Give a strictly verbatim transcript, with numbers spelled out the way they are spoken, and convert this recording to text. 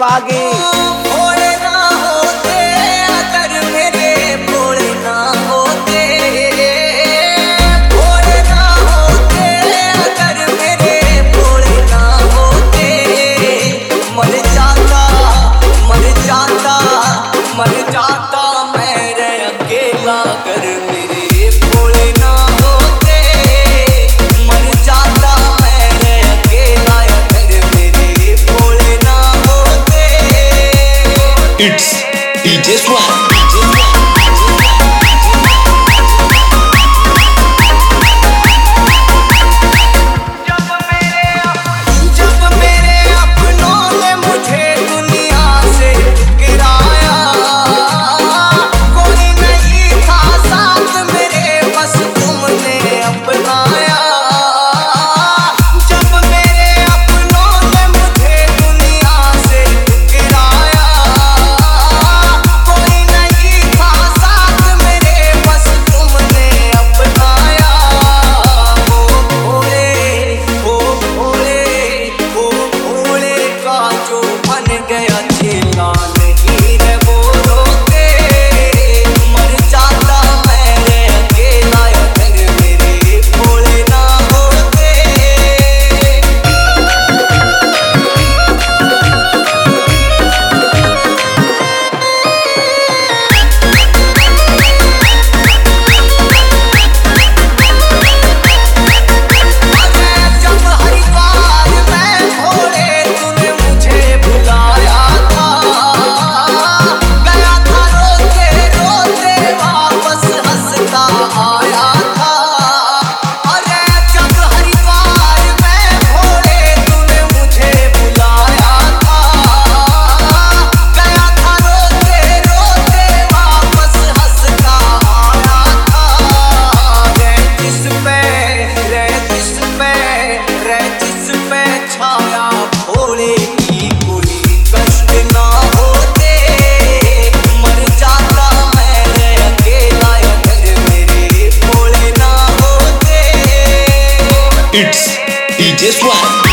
पागे। भोले ना होते अगर मेरे, भोले ना होते, भोले ना होते अगर मेरे, भोले ना होते, मर जाता मर जाता मर जाता मैं रे अकेला कर मेरे भोले ना होते, मर जाता मैं रे अकेला कर मेरे भोले ना होते। It's D J Swag. जब मेरे अपनों ने मुझे दुनिया से गिराया, कोई नहीं था साथ मेरे बस तुमने अपनाया। जब मेरे अपनों ने मुझे दुनिया से गिराया, कोई नहीं था साथ मेरे बस तुमने अपनाया। ओ भोले ओ भोले ओ भोले का जो बन गया चेला नहीं रे वो रोते, मर जाता मैं रे अकेला अगर मेरे भोले ना होते। जब हरिद्वार में भोले तूने मुझे बुलाया था, गया था रोते रोते वापस हंसता आया था। अरे जब हरिद्वार में भोले तूने मुझे बुलाया था, गया था रोते रोते वापस हंसता आया था। रे जिस पे रे जिस पे रे जिस पे छाया भोले की कोई कष्ट ना होते, मर जाता मैं रे अकेला अगर मेरे भोले ना होते। It's D J Swag.